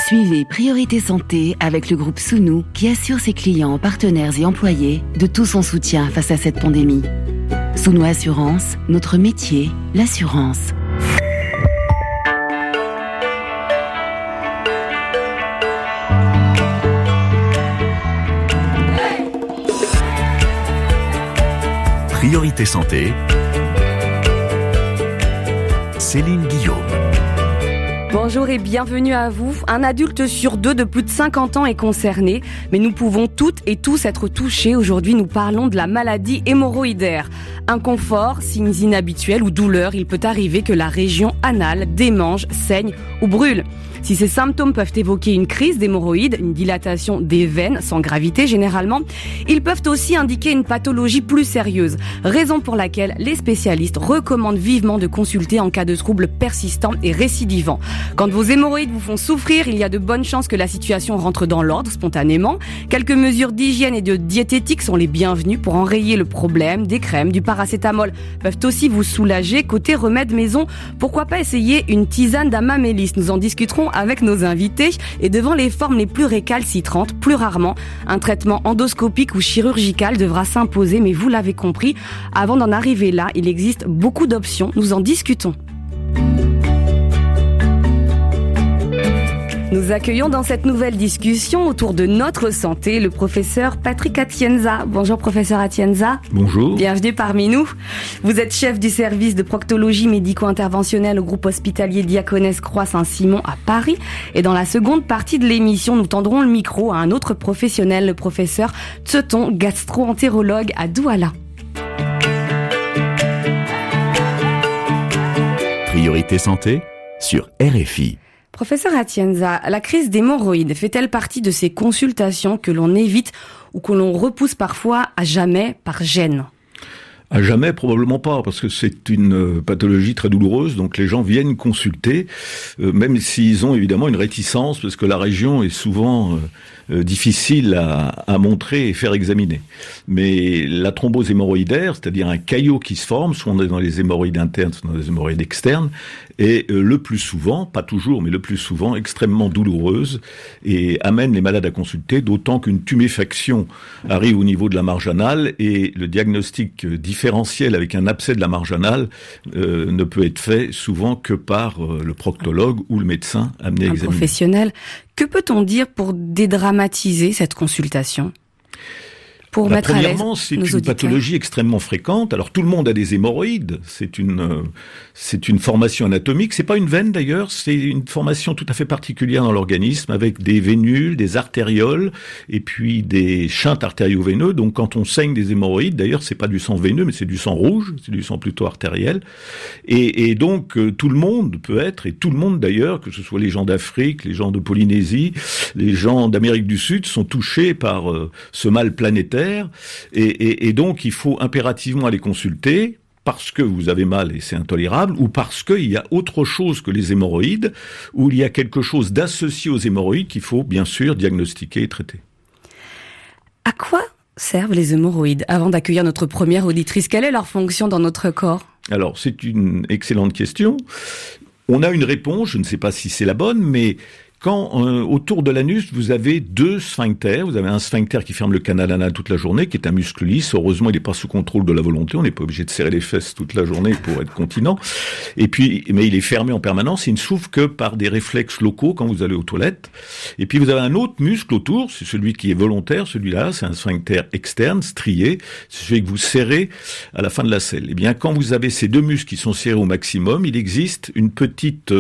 Suivez Priorité Santé avec le groupe Sounou qui assure ses clients, partenaires et employés de tout son soutien face à cette pandémie. Sounou Assurance, notre métier, l'assurance. Priorité Santé, Céline Guillaume. Bonjour et bienvenue à vous. Un adulte sur 2 de plus de 50 ans est concerné, mais nous pouvons toutes et tous être touchés. Aujourd'hui, nous parlons de la maladie hémorroïdaire. Inconfort, signes inhabituels ou douleurs, il peut arriver que la région anale démange, saigne ou brûle. Si ces symptômes peuvent évoquer une crise d'hémorroïdes, une dilatation des veines, sans gravité généralement, ils peuvent aussi indiquer une pathologie plus sérieuse, raison pour laquelle les spécialistes recommandent vivement de consulter en cas de troubles persistants et récidivants. Quand vos hémorroïdes vous font souffrir, il y a de bonnes chances que la situation rentre dans l'ordre spontanément. Quelques mesures d'hygiène et de diététique sont les bienvenues pour enrayer le problème. Des crèmes, du paracétamol peuvent aussi vous soulager. Côté remède maison, pourquoi pas essayer une tisane d'amamélis? Nous en discuterons avec nos invités. Et devant les formes les plus récalcitrantes, plus rarement, un traitement endoscopique ou chirurgical devra s'imposer. Mais vous l'avez compris, avant d'en arriver là, il existe beaucoup d'options. Nous en discutons. Nous accueillons dans cette nouvelle discussion autour de notre santé le professeur Patrick Atienza. Bonjour professeur Atienza. Bonjour. Bienvenue parmi nous. Vous êtes chef du service de proctologie médico-interventionnelle au groupe hospitalier Diaconesse Croix Saint-Simon à Paris. Et dans la seconde partie de l'émission, nous tendrons le micro à un autre professionnel, le professeur Tseton, gastro-entérologue à Douala. Priorité Santé sur RFI. Professeur Atienza, la crise d'hémorroïdes fait-elle partie de ces consultations que l'on évite ou que l'on repousse parfois à jamais par gêne ? À jamais, probablement pas, parce que c'est une pathologie très douloureuse, donc les gens viennent consulter, même s'ils ont évidemment une réticence, parce que la région est souvent difficile à montrer et faire examiner. Mais la thrombose hémorroïdaire, c'est-à-dire un caillot qui se forme, soit on est dans les hémorroïdes internes, soit dans les hémorroïdes externes, est le plus souvent, pas toujours, mais le plus souvent, extrêmement douloureuse et amène les malades à consulter, d'autant qu'une tuméfaction arrive au niveau de la marge anale et le diagnostic différentiel avec un abcès de la marge anale ne peut être fait souvent que par le proctologue ou le médecin amené à examiner. Un professionnel. Que peut-on dire pour dédramatiser cette consultation ? Pour mettre à l'aise premièrement, c'est nos une auditeurs. pathologie extrêmement fréquente. Alors tout le monde a des hémorroïdes. C'est une formation anatomique. C'est pas une veine d'ailleurs. C'est une formation tout à fait particulière dans l'organisme avec des vénules, des artérioles et puis des shunts artério-veineux. Donc quand on saigne des hémorroïdes, d'ailleurs c'est pas du sang veineux, mais c'est du sang rouge. C'est du sang plutôt artériel. Et donc tout le monde peut être, et tout le monde d'ailleurs, que ce soit les gens d'Afrique, les gens de Polynésie, les gens d'Amérique du Sud, sont touchés par ce mal planétaire. Et donc, il faut impérativement aller consulter parce que vous avez mal et c'est intolérable, ou parce qu'il y a autre chose que les hémorroïdes, ou il y a quelque chose d'associé aux hémorroïdes qu'il faut bien sûr diagnostiquer et traiter. À quoi servent les hémorroïdes ? Avant d'accueillir notre première auditrice, quelle est leur fonction dans notre corps ? Alors, c'est une excellente question. On a une réponse, je ne sais pas si c'est la bonne, mais quand autour de l'anus, vous avez deux sphincters. Vous avez un sphincter qui ferme le canal anal toute la journée, qui est un muscle lisse. Heureusement, il n'est pas sous contrôle de la volonté. On n'est pas obligé de serrer les fesses toute la journée pour être continent. Et puis, mais il est fermé en permanence. Il ne s'ouvre que par des réflexes locaux quand vous allez aux toilettes. Et puis, vous avez un autre muscle autour. C'est celui qui est volontaire. Celui-là, c'est un sphincter externe, strié. C'est celui que vous serrez à la fin de la selle. Eh bien, quand vous avez ces deux muscles qui sont serrés au maximum, il existe une petite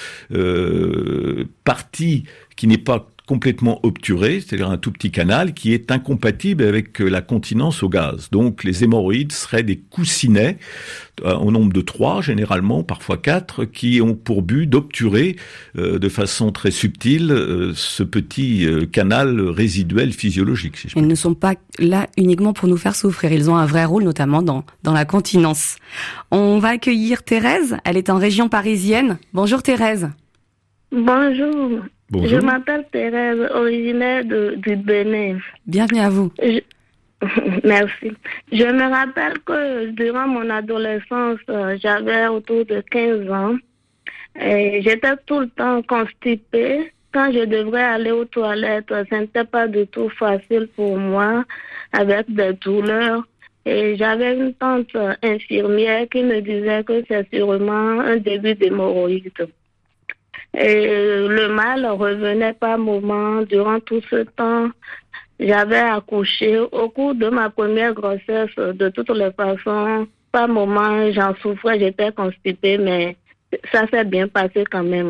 partie qui n'est pas complètement obturé, c'est-à-dire un tout petit canal qui est incompatible avec la continence au gaz. Donc les hémorroïdes seraient des coussinets, au nombre de 3 généralement, parfois 4, qui ont pour but d'obturer de façon très subtile ce petit canal résiduel physiologique. Si je Ils ne sont pas là uniquement pour nous faire souffrir, ils ont un vrai rôle notamment dans la continence. On va accueillir Thérèse, elle est en région parisienne. Bonjour Thérèse. Bonjour. Bonjour. Je m'appelle Thérèse, originaire du Bénin. Bienvenue à vous. Merci. Je me rappelle que durant mon adolescence, j'avais autour de 15 ans et j'étais tout le temps constipée, quand je devrais aller aux toilettes, ce n'était pas du tout facile pour moi, avec des douleurs. Et j'avais une tante infirmière qui me disait que c'est sûrement un début d'hémorroïde. Et le mal revenait par moments. Durant tout ce temps, j'avais accouché. Au cours de ma première grossesse, de toutes les façons, par moments, j'en souffrais, j'étais constipée, mais ça s'est bien passé quand même.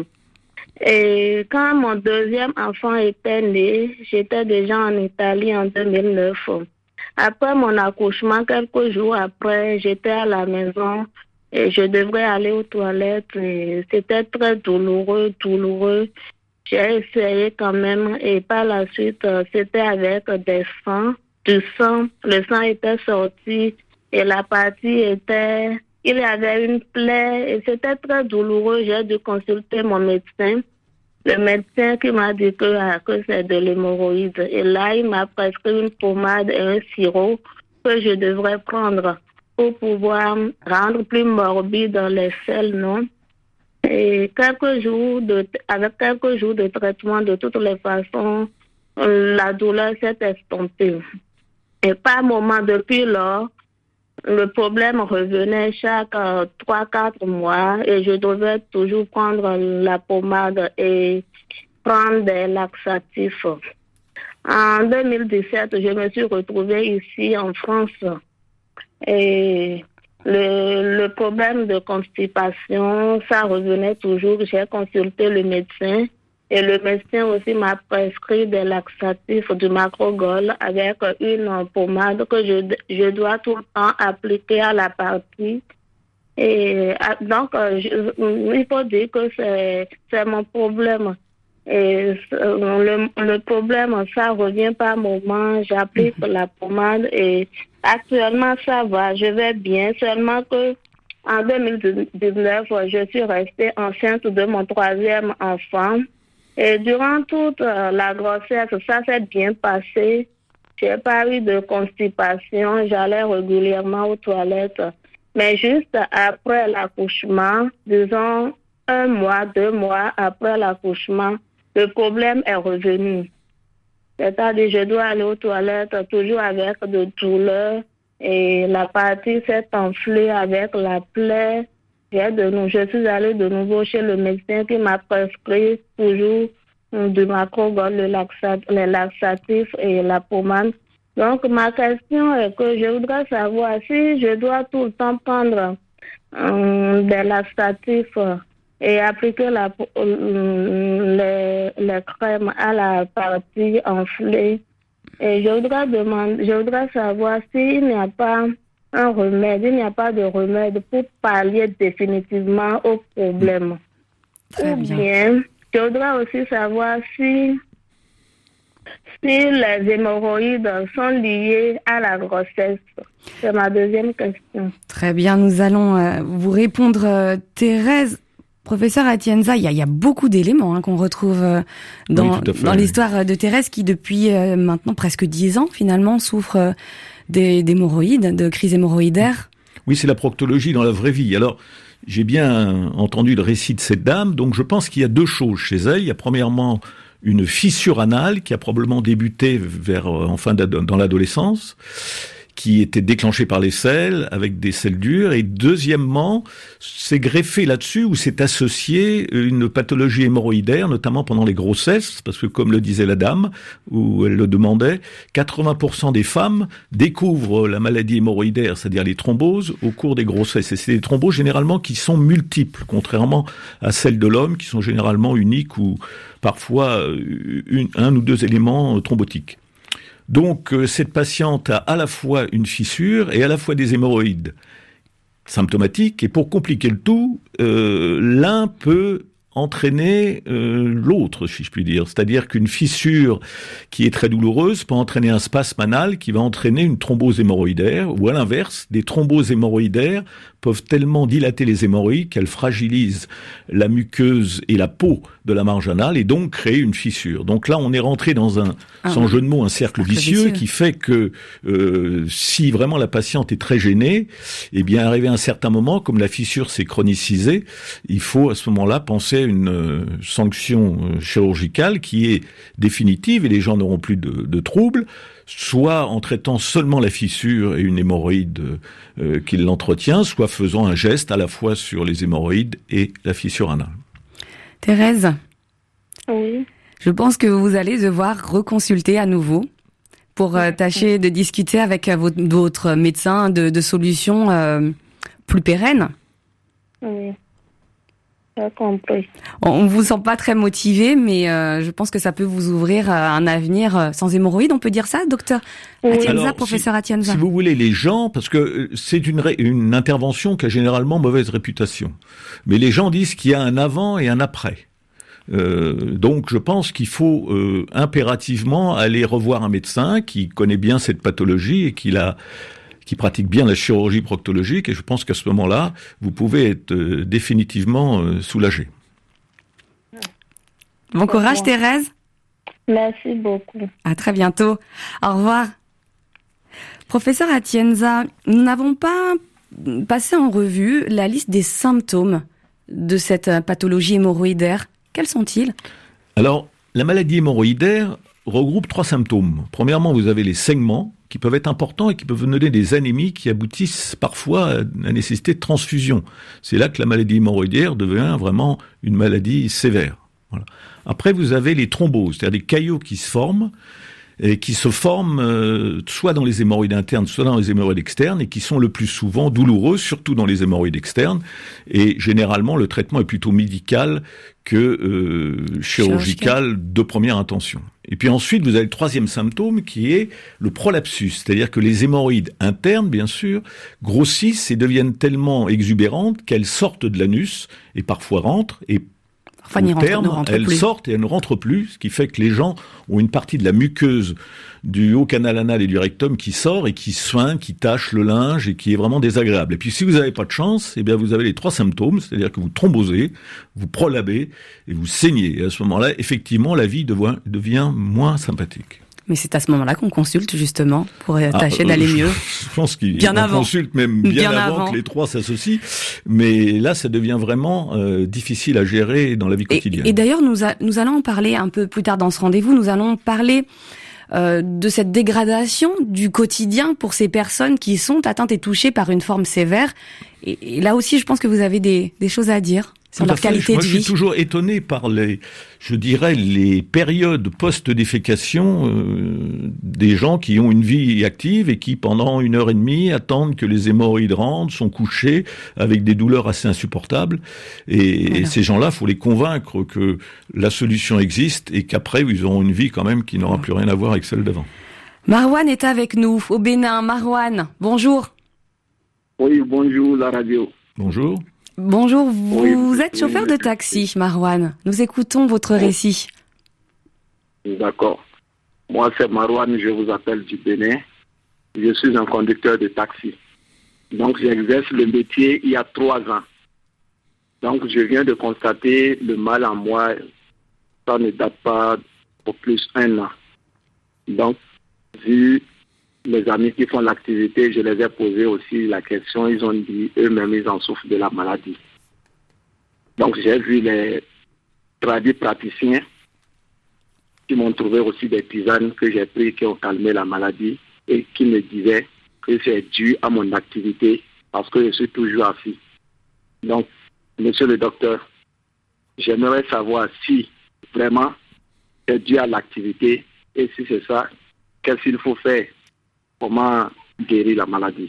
Et quand mon deuxième enfant était né, j'étais déjà en Italie en 2009. Après mon accouchement, quelques jours après, j'étais à la maison et je devrais aller aux toilettes. Et c'était très douloureux. J'ai essayé quand même et par la suite, c'était avec du sang. Le sang était sorti et la partie était... Il y avait une plaie et c'était très douloureux. J'ai dû consulter mon médecin. Le médecin qui m'a dit que c'est de l'hémorroïde. Et là, il m'a prescrit une pommade et un sirop que je devrais prendre pour pouvoir rendre plus morbide les selles, non? Et avec quelques jours de traitement, de toutes les façons, la douleur s'est estompée. Et par moment, depuis lors, le problème revenait chaque 3-4 mois et je devais toujours prendre la pommade et prendre des laxatifs. En 2017, je me suis retrouvée ici en France et le problème de constipation, ça revenait toujours. J'ai consulté le médecin et le médecin aussi m'a prescrit des laxatifs, du Macrogol avec une pommade que je dois tout le temps appliquer à la partie. Et donc, il faut dire que c'est mon problème. Et le problème, ça revient par moment. J'applique la pommade et actuellement, ça va. Je vais bien. Seulement que en 2019, je suis restée enceinte de mon 3e enfant. Et durant toute la grossesse, ça s'est bien passé. J'ai pas eu de constipation. J'allais régulièrement aux toilettes. Mais juste après l'accouchement, disons 1 mois, 2 mois après l'accouchement, le problème est revenu. C'est-à-dire, je dois aller aux toilettes toujours avec de douleurs et la partie s'est enflée avec la plaie. Je suis allée de nouveau chez le médecin qui m'a prescrit toujours du Macrogol, les laxatifs et la pommade. Donc, ma question est que je voudrais savoir si je dois tout le temps prendre des laxatifs et appliquer les crèmes à la partie enflée. Et je voudrais savoir s'il n'y a pas un remède, il n'y a pas de remède pour pallier définitivement au problème. Ou bien, je voudrais aussi savoir si les hémorroïdes sont liées à la grossesse. C'est ma deuxième question. Très bien, nous allons vous répondre, Thérèse. Professeur Atienza, il y a beaucoup d'éléments qu'on retrouve dans l'histoire de Thérèse qui, depuis maintenant presque 10 ans, finalement, souffre d'hémorroïdes, de crises hémorroïdaires. Oui, c'est la proctologie dans la vraie vie. Alors, j'ai bien entendu le récit de cette dame, donc je pense qu'il y a 2 choses chez elle. Il y a premièrement une fissure anale qui a probablement débuté dans l'adolescence, qui était déclenchée par les selles, avec des selles dures, et deuxièmement, c'est greffé là-dessus ou c'est associé une pathologie hémorroïdaire, notamment pendant les grossesses, parce que comme le disait la dame, ou elle le demandait, 80% des femmes découvrent la maladie hémorroïdaire, c'est-à-dire les thromboses, au cours des grossesses. Et c'est des thromboses généralement qui sont multiples, contrairement à celles de l'homme, qui sont généralement uniques ou parfois un ou 2 éléments thrombotiques. Donc, cette patiente a à la fois une fissure et à la fois des hémorroïdes symptomatiques. Et pour compliquer le tout, l'un peut entraîner l'autre, si je puis dire. C'est-à-dire qu'une fissure qui est très douloureuse peut entraîner un spasme anal qui va entraîner une thrombose hémorroïdaire, ou à l'inverse, des thromboses hémorroïdaires peuvent tellement dilater les hémorroïdes qu'elles fragilisent la muqueuse et la peau de la marge anale et donc créer une fissure. Donc là, on est rentré dans sans jeu de mots, un cercle vicieux qui fait que si vraiment la patiente est très gênée, eh bien, arrivé à un certain moment, comme la fissure s'est chronicisée, il faut à ce moment-là penser une sanction chirurgicale qui est définitive et les gens n'auront plus de troubles, soit en traitant seulement la fissure et une hémorroïde qui l'entretient, soit faisant un geste à la fois sur les hémorroïdes et la fissure anale. Thérèse, Oui. je pense que vous allez devoir reconsulter à nouveau pour tâcher de discuter avec votre médecin de solutions plus pérennes. Oui. J'ai compris. On vous sent pas très motivé, mais je pense que ça peut vous ouvrir un avenir sans hémorroïdes, on peut dire ça, docteur Atienza, Alors, professeur Atienza. Si vous voulez, les gens, parce que c'est une intervention qui a généralement mauvaise réputation, mais les gens disent qu'il y a un avant et un après. Donc je pense qu'il faut impérativement aller revoir un médecin qui connaît bien cette pathologie et qui pratique bien la chirurgie proctologique, et je pense qu'à ce moment-là, vous pouvez être définitivement soulagé. Bon courage Thérèse. Merci beaucoup. À très bientôt. Au revoir. Professeur Atienza, nous n'avons pas passé en revue la liste des symptômes de cette pathologie hémorroïdaire. Quels sont-ils ? Alors, la maladie hémorroïdaire regroupe 3 symptômes. Premièrement, vous avez les saignements, qui peuvent être importants et qui peuvent donner des anémies qui aboutissent parfois à la nécessité de transfusion. C'est là que la maladie hémorroïdaire devient vraiment une maladie sévère. Voilà. Après, vous avez les thromboses, c'est-à-dire des caillots qui se forment, et qui se forment soit dans les hémorroïdes internes, soit dans les hémorroïdes externes, et qui sont le plus souvent douloureux, surtout dans les hémorroïdes externes. Et généralement, le traitement est plutôt médical que chirurgical de première intention. Et puis ensuite, vous avez le 3e symptôme qui est le prolapsus, c'est-à-dire que les hémorroïdes internes, bien sûr, grossissent et deviennent tellement exubérantes qu'elles sortent de l'anus et parfois rentrent, et Enfin, au terme, elles sortent et elles ne rentrent plus, ce qui fait que les gens ont une partie de la muqueuse du haut canal anal et du rectum qui sort et qui soigne, qui tache le linge et qui est vraiment désagréable. Et puis si vous n'avez pas de chance, eh bien vous avez les 3 symptômes, c'est-à-dire que vous thrombosez, vous prolabez et vous saignez. Et à ce moment-là, effectivement, la vie devient moins sympathique. Mais c'est à ce moment-là qu'on consulte justement pour tâcher d'aller mieux. Je pense qu'il consulte même bien avant que les 3 s'associent. Mais là, ça devient vraiment difficile à gérer dans la vie quotidienne. Et d'ailleurs, nous allons en parler un peu plus tard dans ce rendez-vous. Nous allons parler de cette dégradation du quotidien pour ces personnes qui sont atteintes et touchées par une forme sévère. Et là aussi, je pense que vous avez des choses à dire sur leur qualité de vie. Moi, je suis toujours étonné par les périodes post-défécation des gens qui ont une vie active et qui, pendant 1h30, attendent que les hémorroïdes rentrent, sont couchés avec des douleurs assez insupportables. Et ces gens-là, faut les convaincre que la solution existe et qu'après, ils auront une vie quand même qui n'aura plus rien à voir avec celle d'avant. Marouane est avec nous, au Bénin. Marouane, bonjour. Oui, bonjour, la radio. Bonjour. Bonjour, vous êtes chauffeur de taxi, Marouane. Nous écoutons votre récit. D'accord. Moi, c'est Marouane, je vous appelle du Bénin. Je suis un conducteur de taxi. Donc, j'exerce le métier il y a 3 ans. Donc, je viens de constater le mal en moi. Ça ne date pas pour plus d'1 an. Donc, vu les amis qui font l'activité, je les ai posé aussi la question. Ils ont dit, eux-mêmes, ils en souffrent de la maladie. Donc, j'ai vu les tradis praticiens qui m'ont trouvé aussi des tisanes que j'ai prises qui ont calmé la maladie et qui me disaient que c'est dû à mon activité parce que je suis toujours assis. Donc, monsieur le docteur, j'aimerais savoir si vraiment c'est dû à l'activité et si c'est ça, qu'est-ce qu'il faut faire? Comment guérir la maladie?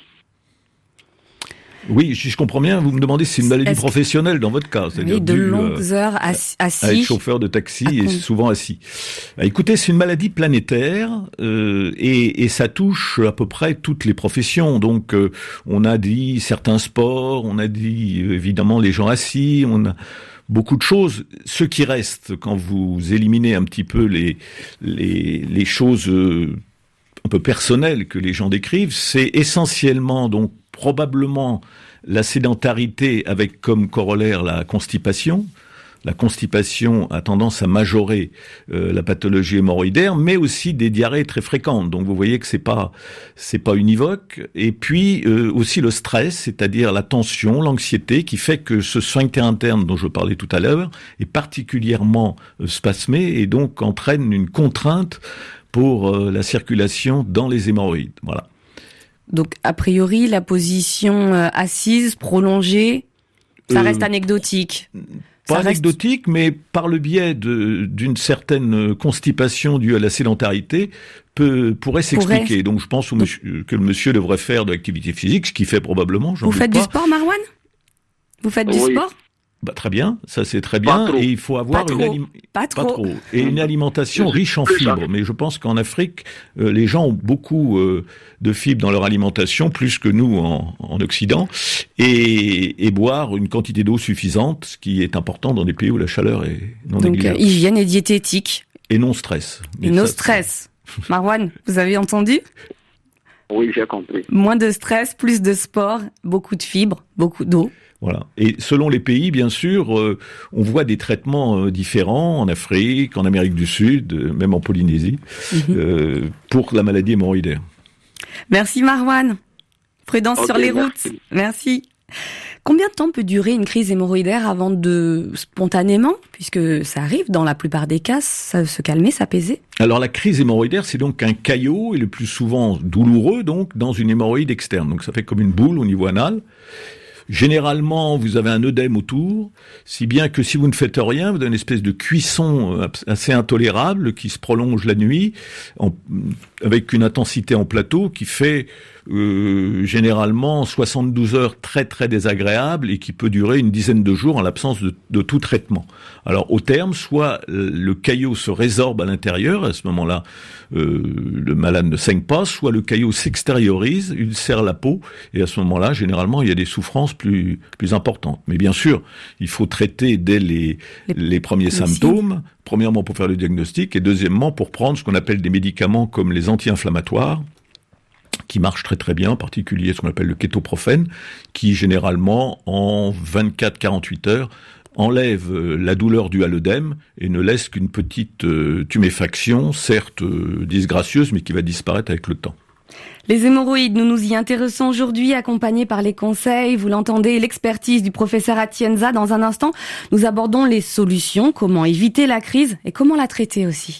Oui, si je comprends bien, vous me demandez si c'est une maladie professionnelle dans votre cas, c'est-à-dire de longues heures assis, à être chauffeur de taxi et souvent assis. Écoutez, c'est une maladie planétaire et ça touche à peu près toutes les professions. Donc, on a dit certains sports, on a dit évidemment les gens assis, on a beaucoup de choses. Ce qui reste, quand vous éliminez un petit peu les choses un peu personnelles que les gens décrivent, c'est essentiellement donc probablement la sédentarité avec comme corollaire la constipation, La constipation a tendance à majorer la pathologie hémorroïdaire, mais aussi des diarrhées très fréquentes. Donc vous voyez que c'est pas univoque. Et puis aussi le stress, c'est-à-dire la tension, l'anxiété, qui fait que ce sphincter interne dont je parlais tout à l'heure est particulièrement spasmé et donc entraîne une contrainte pour la circulation dans les hémorroïdes. Voilà. Donc a priori, la position assise, prolongée, ça reste anecdotique. Pas anecdotique, mais par le biais d'une certaine constipation due à la sédentarité, pourrait s'expliquer. Donc je pense que le monsieur devrait faire de l'activité physique, ce qu'il fait probablement. Vous faites du sport, Marouane ? Vous faites du sport ? Très bien, ça c'est très bien. Et il faut avoir pas trop. Et une alimentation riche en fibres. Mais je pense qu'en Afrique, les gens ont beaucoup de fibres dans leur alimentation, plus que nous en Occident, et boire une quantité d'eau suffisante, ce qui est important dans des pays où la chaleur est non négligeable. Donc hygiène et diététique. Et non stress. Stress. Marouane, vous avez entendu ? Oui, j'ai compris. Moins de stress, plus de sport, beaucoup de fibres, beaucoup d'eau. Voilà. Et selon les pays, bien sûr, on voit des traitements différents en Afrique, en Amérique du Sud, même en Polynésie, pour la maladie hémorroïdaire. Merci Marouane. Prudence sur les routes. Merci. Combien de temps peut durer une crise hémorroïdaire avant de spontanément, puisque ça arrive dans la plupart des cas, ça se calmer, s'apaiser ? Alors la crise hémorroïdaire, c'est donc un caillot, et le plus souvent douloureux, donc, dans une hémorroïde externe. Donc ça fait comme une boule au niveau anal. Généralement, vous avez un œdème autour, si bien que si vous ne faites rien, vous avez une espèce de cuisson assez intolérable qui se prolonge la nuit, avec une intensité en plateau qui fait généralement 72 heures très très désagréables et qui peut durer une dizaine de jours en l'absence de tout traitement. Alors au terme, soit le caillot se résorbe à l'intérieur, à ce moment-là le malade ne saigne pas, soit le caillot s'extériorise, ulcère la peau, et à ce moment-là, généralement, il y a des souffrances plus importantes. Mais bien sûr, il faut traiter dès les premiers symptômes, premièrement pour faire le diagnostic, et deuxièmement pour prendre ce qu'on appelle des médicaments comme les anti-inflammatoires, qui marche très très bien, en particulier ce qu'on appelle le kétoprophène, qui généralement en 24-48 heures enlève la douleur due à l'œdème et ne laisse qu'une petite tuméfaction, certes disgracieuse, mais qui va disparaître avec le temps. Les hémorroïdes, nous nous y intéressons aujourd'hui, accompagnés par les conseils, vous l'entendez, l'expertise du professeur Atienza. Dans un instant, nous abordons les solutions, comment éviter la crise et comment la traiter aussi.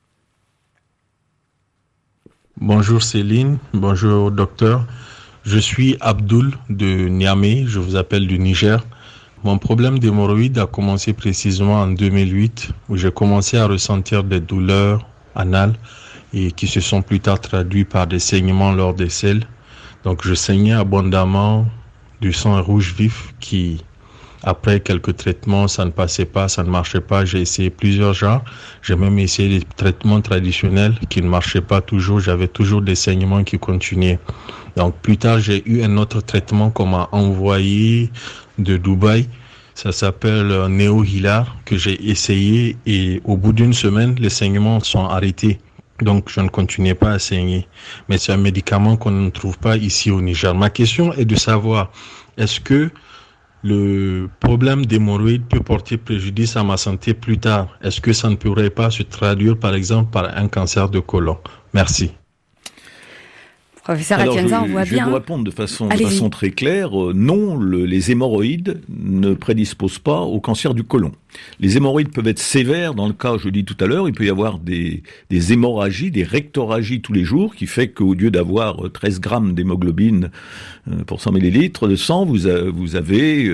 Bonjour Céline, bonjour docteur. Je suis Abdoul de Niamey, je vous appelle du Niger. Mon problème d'hémorroïdes a commencé précisément en 2008, où j'ai commencé à ressentir des douleurs anales et qui se sont plus tard traduits par des saignements lors des selles. Donc je saignais abondamment du sang rouge vif qui, après quelques traitements, ça ne passait pas, ça ne marchait pas. J'ai essayé plusieurs genres. J'ai même essayé des traitements traditionnels qui ne marchaient pas toujours. J'avais toujours des saignements qui continuaient. Donc plus tard, j'ai eu un autre traitement qu'on m'a envoyé de Dubaï. Ça s'appelle Néo-Hilar, que j'ai essayé et au bout d'une semaine, les saignements sont arrêtés. Donc, je ne continuais pas à saigner. Mais c'est un médicament qu'on ne trouve pas ici au Niger. Ma question est de savoir, est-ce que le problème d'hémorroïdes peut porter préjudice à ma santé plus tard? Est-ce que ça ne pourrait pas se traduire, par exemple, par un cancer de côlon? Merci. Professeur Atienza, on voit bien. Je vais vous répondre de façon très claire. Non, les hémorroïdes ne prédisposent pas au cancer du côlon. Les hémorroïdes peuvent être sévères dans le cas, je l'ai dit tout à l'heure, il peut y avoir des hémorragies, des rectorragies tous les jours, qui fait qu'au lieu d'avoir 13 grammes d'hémoglobine pour 100 millilitres de sang, vous avez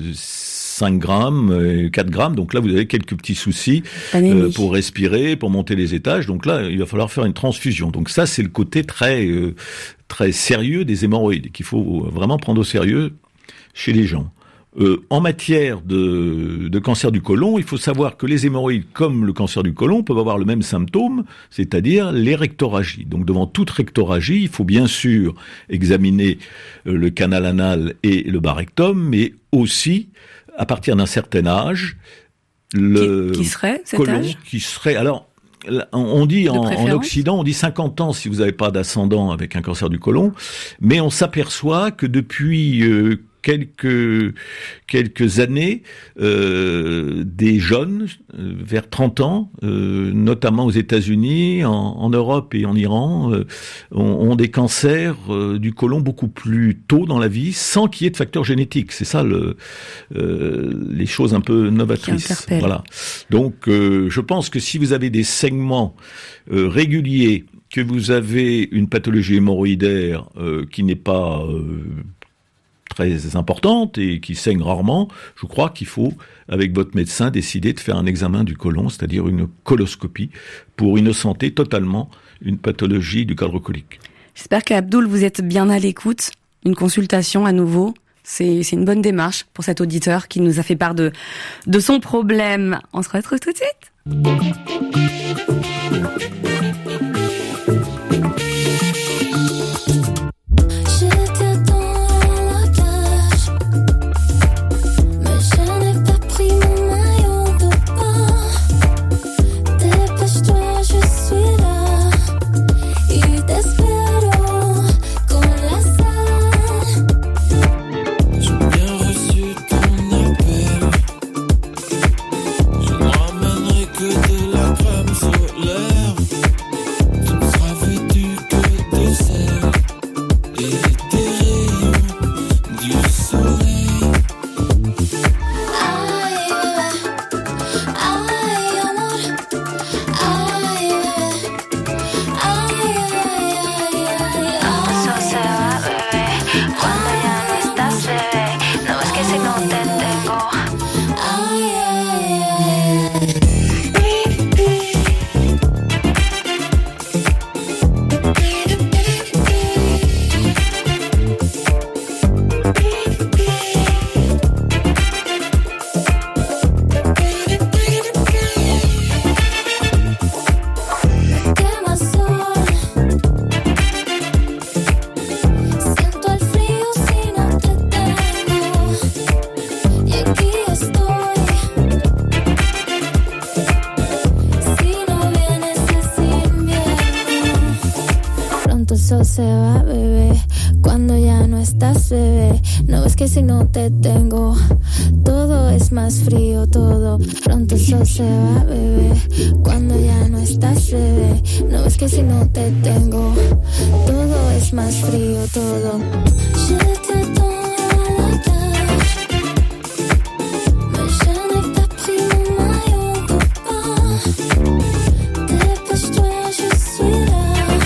5 grammes, 4 grammes, donc là vous avez quelques petits soucis pour respirer, pour monter les étages, donc là il va falloir faire une transfusion. Donc ça c'est le côté très sérieux des hémorroïdes, qu'il faut vraiment prendre au sérieux chez les gens. En matière de cancer du côlon, il faut savoir que les hémorroïdes, comme le cancer du côlon, peuvent avoir le même symptôme, c'est-à-dire les rectorragies. Donc devant toute rectorragie, il faut bien sûr examiner le canal anal et le bas rectum, mais aussi à partir d'un certain âge, le qui serait cet côlon, âge qui serait alors on dit en Occident, on dit 50 ans si vous n'avez pas d'ascendant avec un cancer du côlon, mais on s'aperçoit que depuis quelques années des jeunes vers 30 ans, notamment aux États-Unis, en Europe et en Iran, ont des cancers du côlon beaucoup plus tôt dans la vie, sans qu'il y ait de facteurs génétiques. C'est ça les choses un peu novatrices. Voilà. Donc, je pense que si vous avez des saignements réguliers, que vous avez une pathologie hémorroïdaire qui n'est pas très importante et qui saigne rarement, je crois qu'il faut, avec votre médecin, décider de faire un examen du côlon, c'est-à-dire une coloscopie, pour innocenter totalement une pathologie du cadre colique. J'espère qu'Abdoul, vous êtes bien à l'écoute. Une consultation à nouveau, c'est une bonne démarche pour cet auditeur qui nous a fait part de son problème. On se retrouve tout de suite. Se va, bebé, cuando ya no estás, bebé. No ves que si no te tengo, todo es más frío, todo. Pronto eso se va, bebé, cuando ya no estás, bebé. No ves que si no te tengo, todo es más frío, todo. Je te donne la tâche, mais je n'ai pas pris mon maillot de bain. Dépêche-toi, je suis là.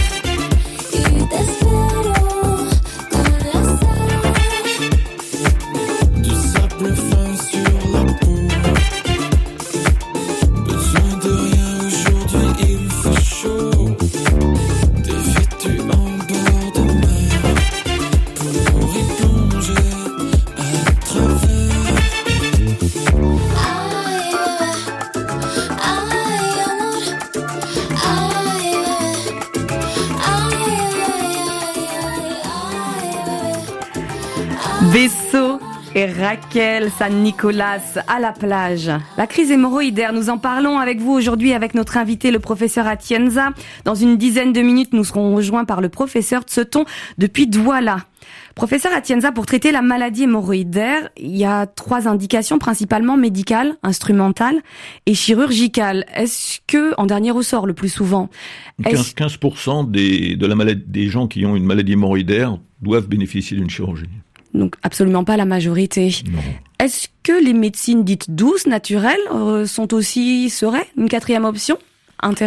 Besso et Raquel San Nicolas à la plage. La crise hémorroïdaire, nous en parlons avec vous aujourd'hui avec notre invité, le professeur Atienza. Dans une dizaine de minutes, nous serons rejoints par le professeur Tseton depuis Douala. Professeur Atienza, pour traiter la maladie hémorroïdaire, il y a 3 indications principalement médicales, instrumentales et chirurgicales. Est-ce que, en dernier ressort le plus souvent, 15% des gens qui ont une maladie hémorroïdaire doivent bénéficier d'une chirurgie. Donc absolument pas la majorité. Non. Est-ce que les médecines dites douces, naturelles, seraient une 4e option intéressante ?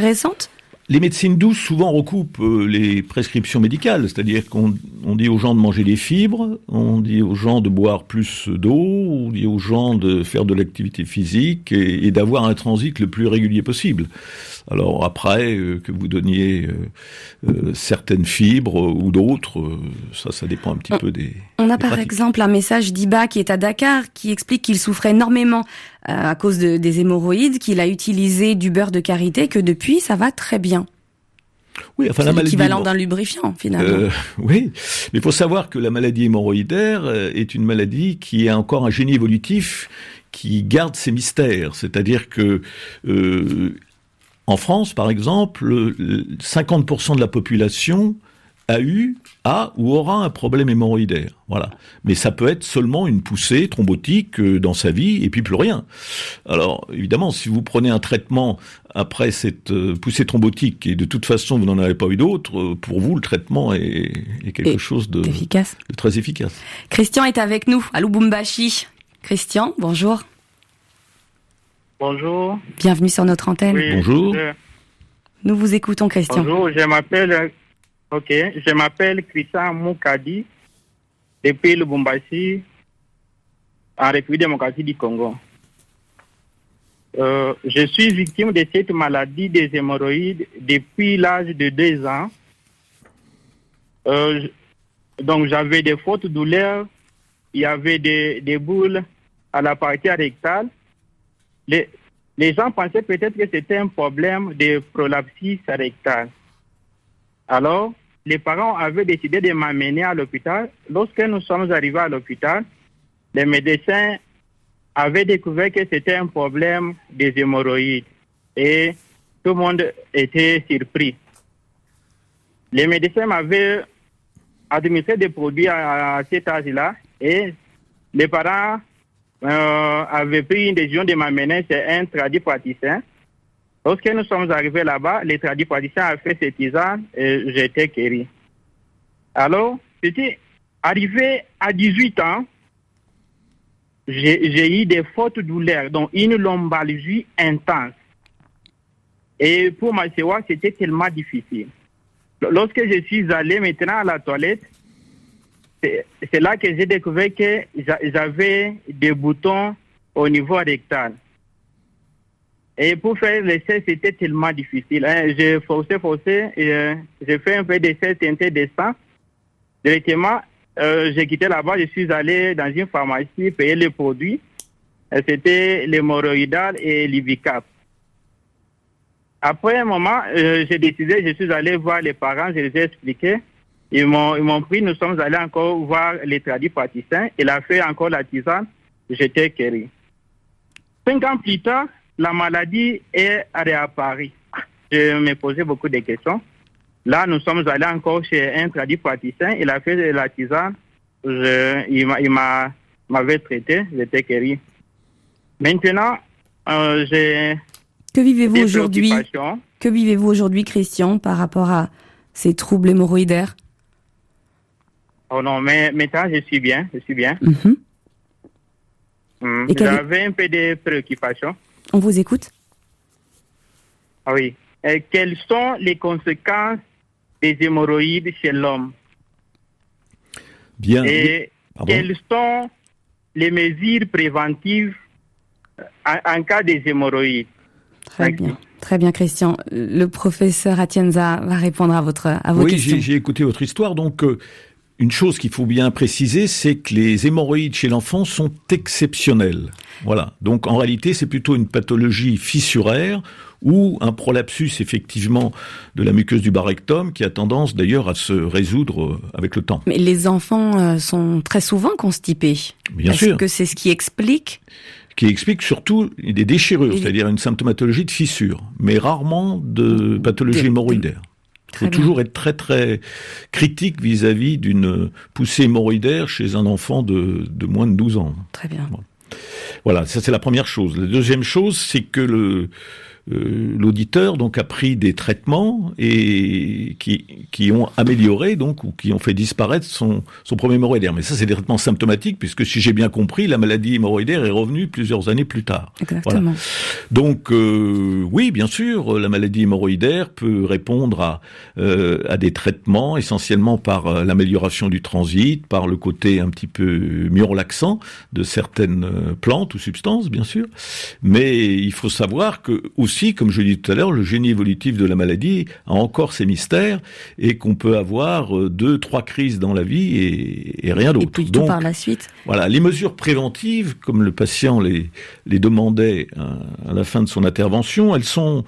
Les médecines douces souvent recoupent les prescriptions médicales, c'est-à-dire qu'on dit aux gens de manger des fibres, on dit aux gens de boire plus d'eau, on dit aux gens de faire de l'activité physique et d'avoir un transit le plus régulier possible. Alors après, que vous donniez certaines fibres ou d'autres, ça dépend un petit peu des... On a par exemple un message d'Iba qui est à Dakar, qui explique qu'il souffrait énormément à cause des hémorroïdes, qu'il a utilisé du beurre de karité, que depuis ça va très bien. Oui, enfin, c'est l'équivalent d'un lubrifiant, finalement. Oui, mais il faut savoir que la maladie hémorroïdaire est une maladie qui a encore un génie évolutif qui garde ses mystères. C'est-à-dire que en France, par exemple, 50% de la population a ou aura un problème hémorroïdaire. Voilà. Mais ça peut être seulement une poussée thrombotique dans sa vie et puis plus rien. Alors, évidemment, si vous prenez un traitement après cette poussée thrombotique et de toute façon vous n'en avez pas eu d'autre, pour vous, le traitement est quelque chose de très efficace. Christian est avec nous à Lubumbashi. Christian, bonjour. Bonjour. Bienvenue sur notre antenne. Oui, bonjour. Nous vous écoutons, Christian. Bonjour, je m'appelle Christian Moukadi, depuis Lubumbashi, en République démocratique du Congo. Je suis victime de cette maladie des hémorroïdes depuis l'âge de 2 ans. Donc j'avais des fortes douleurs, il y avait des boules à la partie rectale. Les gens pensaient peut-être que c'était un problème de prolapsus rectal. Alors, les parents avaient décidé de m'amener à l'hôpital. Lorsque nous sommes arrivés à l'hôpital, les médecins avaient découvert que c'était un problème des hémorroïdes. Et tout le monde était surpris. Les médecins m'avaient administré des produits à cet âge-là. Et les parents avaient pris une décision de m'amener chez un tradipraticien. Lorsque nous sommes arrivés là-bas, le tradipraticien a fait ses tisanes et j'étais guéri. Alors, c'était arrivé à 18 ans, j'ai eu des fortes douleurs, donc une lombalgie intense. Et pour m'asseoir, c'était tellement difficile. Lorsque je suis allé maintenant à la toilette, c'est là que j'ai découvert que j'avais des boutons au niveau rectal. Et pour faire l'essai, c'était tellement difficile. J'ai forcé, et j'ai fait un peu d'essai teinté de sang. Directement, j'ai quitté là-bas, je suis allé dans une pharmacie payer les produits. C'était l'hémorroïdal et l'Ivicap. Après un moment, j'ai décidé, je suis allé voir les parents, je les ai expliqué. Ils m'ont pris, nous sommes allés encore voir les tradipraticiens. Il a fait encore la tisane, j'étais guéri. 5 ans plus tard, la maladie est réapparue. Je me posais beaucoup de questions. Là, nous sommes allés encore chez un tradipraticien. Il a fait la tisane. Il m'avait traité, j'étais guéri. Maintenant, j'ai... Que vivez-vous aujourd'hui ? Que vivez-vous aujourd'hui, Christian, par rapport à ces troubles hémorroïdaires ? Oh non, mais maintenant, je suis bien. Mm-hmm. J'avais un peu de préoccupations. On vous écoute. Ah oui. Quelles sont les conséquences des hémorroïdes chez l'homme? Bien. Et quelles sont les mesures préventives en cas des hémorroïdes? Très bien, Christian. Le professeur Atienza va répondre à vos questions. Oui, j'ai écouté votre histoire. Donc, une chose qu'il faut bien préciser, c'est que les hémorroïdes chez l'enfant sont exceptionnels. Voilà. Donc, en réalité, c'est plutôt une pathologie fissuraire ou un prolapsus, effectivement, de la muqueuse du bas rectum, qui a tendance, d'ailleurs, à se résoudre avec le temps. Mais les enfants sont très souvent constipés. Bien sûr. Est-ce que c'est ce qui explique ? Qui explique surtout des déchirures, c'est-à-dire une symptomatologie de fissure, mais rarement de pathologie hémorroïdaire. Il faut toujours être très très critique vis-à-vis d'une poussée hémorroïdaire chez un enfant de moins de 12 ans. Très bien. Voilà, ça c'est la première chose. La deuxième chose, c'est que l'auditeur donc a pris des traitements et qui ont amélioré donc ou qui ont fait disparaître son problème hémorroïdaire. Mais ça c'est des traitements symptomatiques puisque si j'ai bien compris, la maladie hémorroïdaire est revenue plusieurs années plus tard. Exactement. Voilà. Donc oui, bien sûr, la maladie hémorroïdaire peut répondre à des traitements essentiellement par l'amélioration du transit, par le côté un petit peu mieux relaxant de certaines plantes ou substances, bien sûr. Mais il faut savoir que aussi, comme je l'ai dit tout à l'heure, le génie évolutif de la maladie a encore ses mystères et qu'on peut avoir 2-3 crises dans la vie et rien d'autre. Et puis tout par la suite. Voilà, les mesures préventives, comme le patient les demandait à la fin de son intervention, elles sont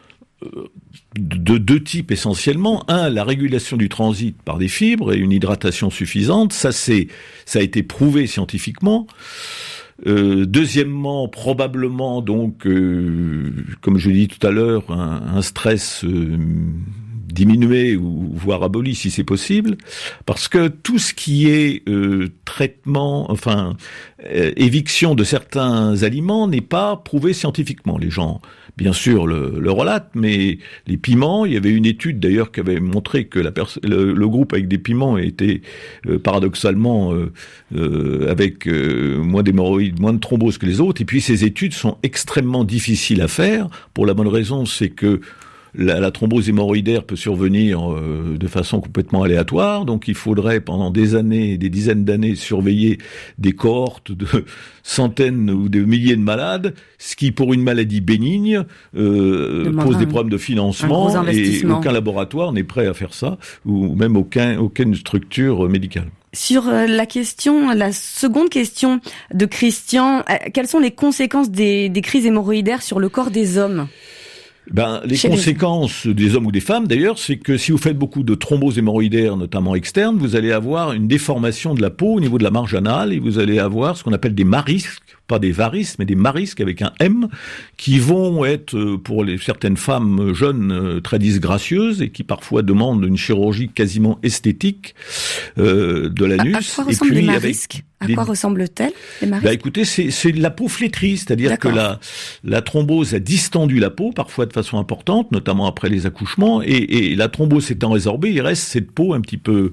de 2 types essentiellement. Un, la régulation du transit par des fibres et une hydratation suffisante. Ça a été prouvé scientifiquement. Deuxièmement, probablement donc, comme je l'ai dit tout à l'heure, un stress diminuée ou voire abolie si c'est possible, parce que tout ce qui est traitement, éviction de certains aliments n'est pas prouvé scientifiquement. Les gens, bien sûr, le relatent, mais les piments, il y avait une étude d'ailleurs qui avait montré que le groupe avec des piments était paradoxalement avec moins d'hémorroïdes, moins de thrombose que les autres. Et puis ces études sont extrêmement difficiles à faire, pour la bonne raison, c'est que la thrombose hémorroïdaire peut survenir de façon complètement aléatoire, donc il faudrait pendant des années, des dizaines d'années, surveiller des cohortes de centaines ou de milliers de malades, ce qui pour une maladie bénigne pose des problèmes de financement, et aucun laboratoire n'est prêt à faire ça, ou même aucune structure médicale. Sur la seconde question de Christian, quelles sont les conséquences des crises hémorroïdaires sur le corps des hommes ? Les conséquences des hommes ou des femmes, d'ailleurs, c'est que si vous faites beaucoup de thrombose hémorroïdaire, notamment externe, vous allez avoir une déformation de la peau au niveau de la marge anale, et vous allez avoir ce qu'on appelle des marisques, pas des varices, mais des marisques avec un M, qui vont être, pour certaines femmes jeunes, très disgracieuses, et qui parfois demandent une chirurgie quasiment esthétique de l'anus. À quoi ressemblent les marisques ? À quoi ressemblent-elles, les marisques ? Écoutez, c'est de la peau flétrie, c'est-à-dire que la thrombose a distendu la peau, parfois de façon importante, notamment après les accouchements, et la thrombose s'étant résorbée, il reste cette peau un petit peu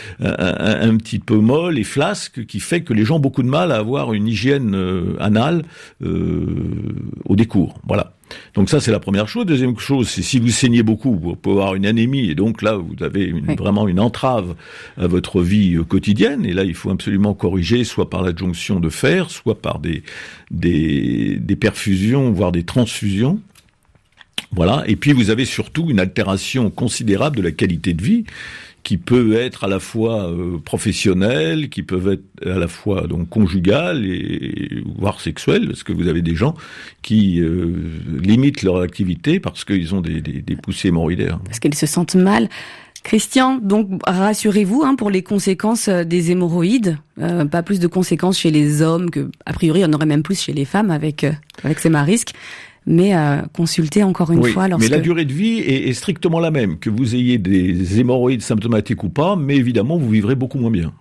molle et flasque, qui fait que les gens ont beaucoup de mal à avoir une hygiène anale au décours. Voilà. Donc ça, c'est la première chose. Deuxième chose, c'est si vous saignez beaucoup, vous pouvez avoir une anémie, et donc là, vous avez vraiment une entrave à votre vie quotidienne, et là, il faut absolument corriger, soit par l'adjonction de fer, soit par des perfusions, voire des transfusions. Voilà. Et puis, vous avez surtout une altération considérable de la qualité de vie, qui peut être à la fois professionnelle, qui peuvent être à la fois donc conjugale et voire sexuelle, parce que vous avez des gens qui limitent leur activité parce qu'ils ont des poussées hémorroïdaires. Parce qu'ils se sentent mal. Christian, donc rassurez-vous pour les conséquences des hémorroïdes, pas plus de conséquences chez les hommes que, a priori, il y en aurait même plus chez les femmes avec ces marisques. Mais consultez encore une fois lorsque... Mais la durée de vie est strictement la même, que vous ayez des hémorroïdes symptomatiques ou pas, mais évidemment, vous vivrez beaucoup moins bien.